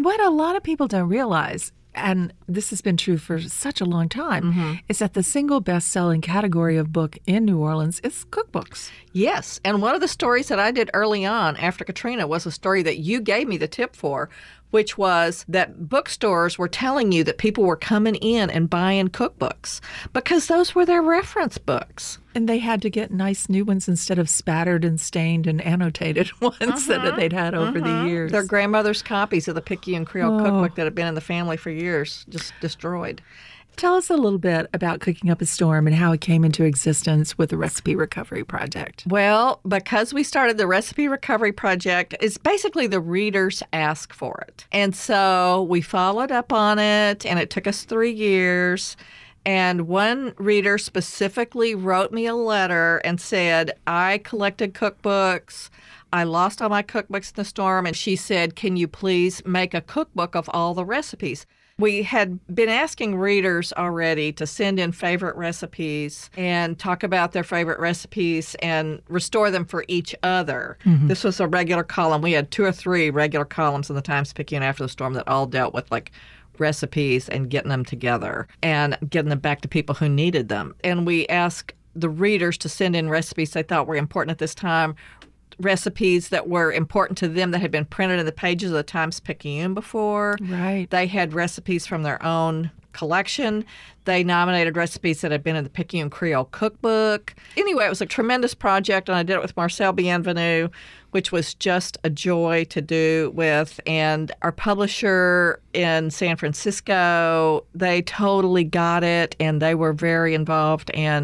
And what a lot of people don't realize, and this has been true for such a long time, is that the single best-selling category of book in New Orleans is cookbooks. Yes, and one of the stories that I did early on after Katrina was a story that you gave me the tip for, which was that bookstores were telling you that people were coming in and buying cookbooks because those were their reference books. And they had to get nice new ones instead of spattered and stained and annotated ones that they'd had over the years. Their grandmother's copies of the Picayune Creole cookbook that had been in the family for years, just destroyed. Tell us a little bit about Cooking Up a Storm and how it came into existence with the Recipe Recovery Project. Well, because we started the Recipe Recovery Project, it's basically the readers ask for it. And so we followed up on it, and it took us 3 years. And one reader specifically wrote me a letter and said, I collected cookbooks. I lost all my cookbooks in the storm. And she said, can you please make a cookbook of all the recipes? We had been asking readers already to send in favorite recipes and talk about their favorite recipes and restore them for each other. This was a regular column. We had 2 or 3 regular columns in the Times-Picayune after the storm that all dealt with like recipes and getting them together and getting them back to people who needed them. And we asked the readers to send in recipes they thought were important at this time, recipes that were important to them that had been printed in the pages of the Times-Picayune before. Right. They had recipes from their own collection. They nominated recipes that had been in the Picayune Creole cookbook. Anyway, it was a tremendous project, and I did it with Marcel Bienvenu, which was just a joy to do with. And our publisher in San Francisco, they totally got it, and they were very involved, and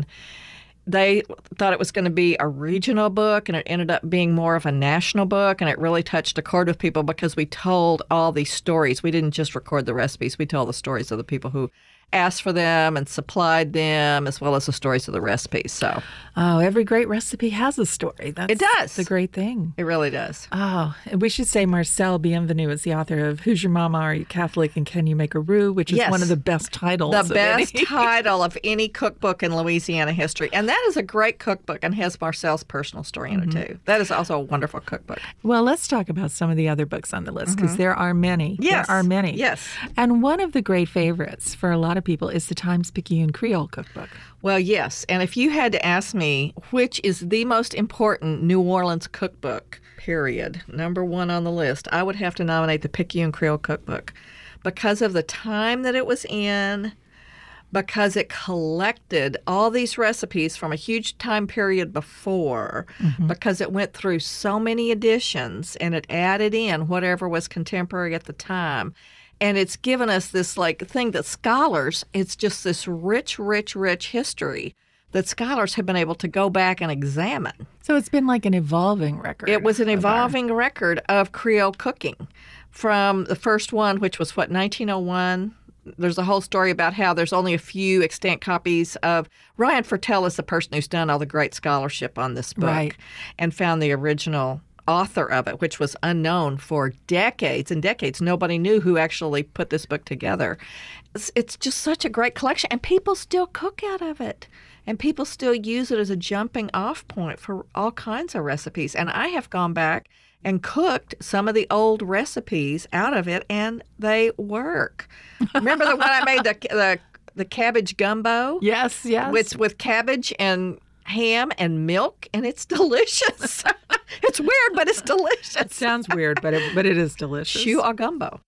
they thought it was going to be a regional book, and it ended up being more of a national book, and it really touched a chord with people because we told all these stories. We didn't just record the recipes. We told the stories of the people who asked for them and supplied them, as well as the stories of the recipes. So, every great recipe has a story. It does. The great thing. It really does. Oh, and we should say Marcel Bienvenu is the author of Who's Your Mama? Are You Catholic? And Can You Make a Roux? Which is one of the best titles. The best title of any cookbook in Louisiana history. And that is a great cookbook and has Marcel's personal story in it, too. That is also a wonderful cookbook. Well, let's talk about some of the other books on the list because there are many. Yes. There are many. Yes. And one of the great favorites for a lot of people is the Times-Picayune Creole cookbook. Well, yes. And if you had to ask me which is the most important New Orleans cookbook, period, number 1 on the list, I would have to nominate the Picayune Creole cookbook because of the time that it was in, because it collected all these recipes from a huge time period before, because it went through so many editions and it added in whatever was contemporary at the time. And it's given us this like thing that scholars, it's just this rich, rich, rich history that scholars have been able to go back and examine. So it's been like an evolving record. It was an evolving record of Creole cooking from the first one, which was, 1901? There's a whole story about how there's only a few extant copies of. Ryan Fertel is the person who's done all the great scholarship on this book and found the original author of it, which was unknown for decades and decades. Nobody knew who actually put this book together. It's just such a great collection, and people still cook out of it, and people still use it as a jumping off point for all kinds of recipes. And I have gone back and cooked some of the old recipes out of it, and they work. Remember the one I made, the cabbage gumbo? Yes, yes. With cabbage and ham and milk, and it's delicious. It's weird, but it's delicious. It sounds weird, but it is delicious. Choux au gumbo.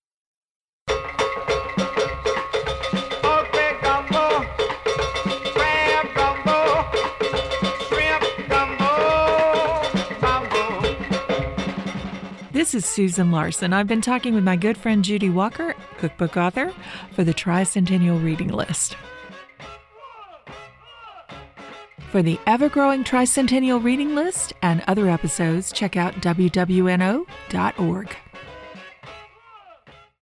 This is Susan Larson. I've been talking with my good friend Judy Walker, cookbook author, for the Tricentennial Reading List. For the ever-growing Tricentennial Reading List and other episodes, check out WWNO.org.